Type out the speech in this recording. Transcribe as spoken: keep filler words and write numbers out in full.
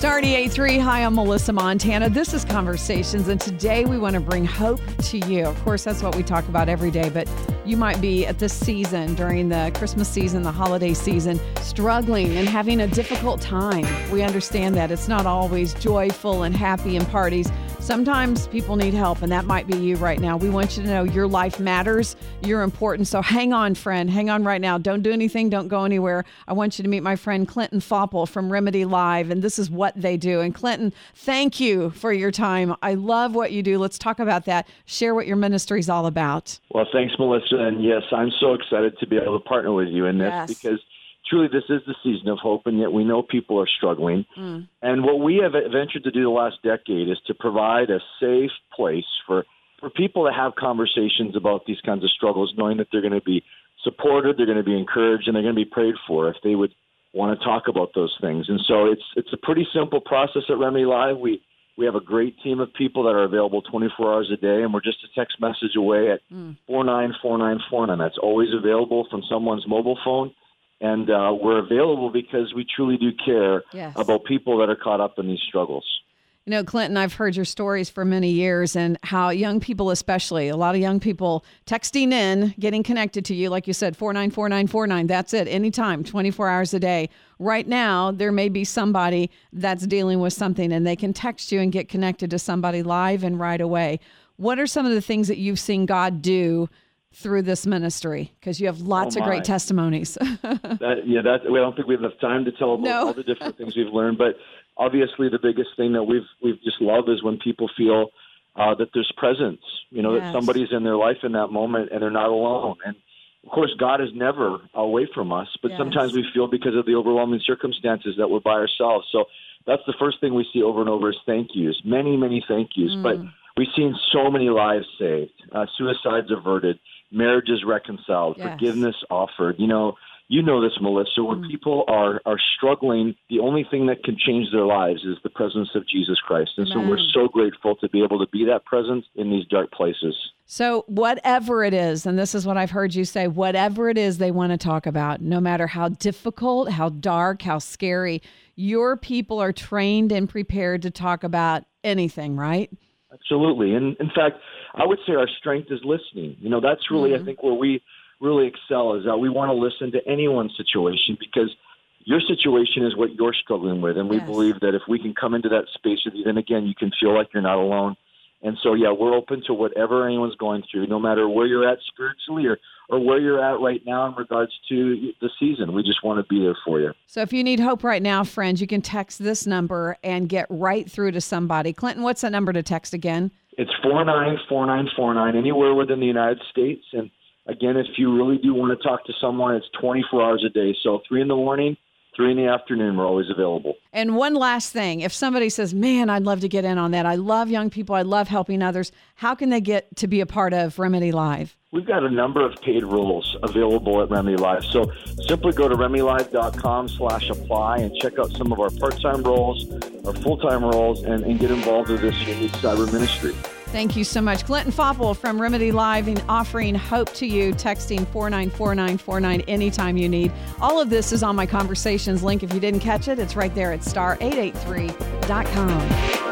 Star eighty-eight point three. Hi, I'm Melissa Montana. This is Conversations, and today we want to bring hope to you. Of course, that's what we talk about every day, but you might be at this season, during the Christmas season, the holiday season, struggling and having a difficult time. We understand that. It's not always joyful and happy and parties. Sometimes people need help, and that might be you right now. We want you to know your life matters. You're important. So hang on, friend. Hang on right now. Don't do anything. Don't go anywhere. I want you to meet my friend Clinton Foppel from Remedy Live, and this is what they do. And Clinton, thank you for your time. I love what you do. Let's talk about that. Share what your ministry is all about. Well, thanks, Melissa. And yes, I'm so excited to be able to partner with you in this Yes. because truly this is the season of hope, and yet we know people are struggling. Mm. And what we have ventured to do the last decade is to provide a safe place for, for people to have conversations about these kinds of struggles, knowing that they're going to be supported, they're going to be encouraged, and they're going to be prayed for if they would want to talk about those things. And so it's it's a pretty simple process at Remedy Live. We we have a great team of people that are available twenty-four hours a day, and we're just a text message away at Mm. four nine four nine four nine. That's always available from someone's mobile phone. And uh, we're available because we truly do care Yes. about people that are caught up in these struggles. You know, Clinton, I've heard your stories for many years and how young people, especially, a lot of young people texting in, getting connected to you, like you said, four nine four nine four nine. That's it, anytime, twenty-four hours a day. Right now, there may be somebody that's dealing with something, and they can text you and get connected to somebody live and right away. What are some of the things that you've seen God do through this ministry? Because you have lots Oh, of my. great testimonies. That, yeah, that, we don't think we have enough time to tell about No. all the different things we've learned. But obviously, the biggest thing that we've we've just loved is when people feel uh, that there's presence. You know, Yes. that somebody's in their life in that moment and they're not alone. And of course, God is never away from us, but Yes. sometimes we feel because of the overwhelming circumstances that we're by ourselves. So that's the first thing we see over and over is thank yous, many, many thank yous. Mm. But we've seen so many lives saved, uh, suicides averted, marriages reconciled, Yes. forgiveness offered. You know, you know this, Melissa, when Mm. people are, are struggling, the only thing that can change their lives is the presence of Jesus Christ. And so we're Amen. so grateful to be able to be that presence in these dark places. So whatever it is, and this is what I've heard you say, whatever it is they want to talk about, no matter how difficult, how dark, how scary, your people are trained and prepared to talk about anything, right? Absolutely. And in fact, I would say our strength is listening. You know, that's really, Mhm. I think, where we really excel is that we want to listen to anyone's situation because your situation is what you're struggling with. And we Yes. believe that if we can come into that space with you, then again, you can feel like you're not alone. And so, yeah, we're open to whatever anyone's going through, no matter where you're at spiritually or, or where you're at right now in regards to the season. We just want to be there for you. So if you need hope right now, friends, you can text this number and get right through to somebody. Clinton, what's that number to text again? It's four nine four nine four nine, anywhere within the United States. And again, if you really do want to talk to someone, it's twenty-four hours a day. So three in the morning, three in the afternoon, we're always available. And one last thing, if somebody says, man, I'd love to get in on that. I love young people. I love helping others. How can they get to be a part of Remedy Live? We've got a number of paid roles available at Remedy Live. So simply go to remedylive.com slash apply and check out some of our part-time roles, our full-time roles, and, and get involved with this unique cyber ministry. Thank you so much. Clinton Foppel from Remedy Live and offering hope to you, texting four nine four nine four nine anytime you need. All of this is on my Conversations link. If you didn't catch it, it's right there at star eight eight three dot com.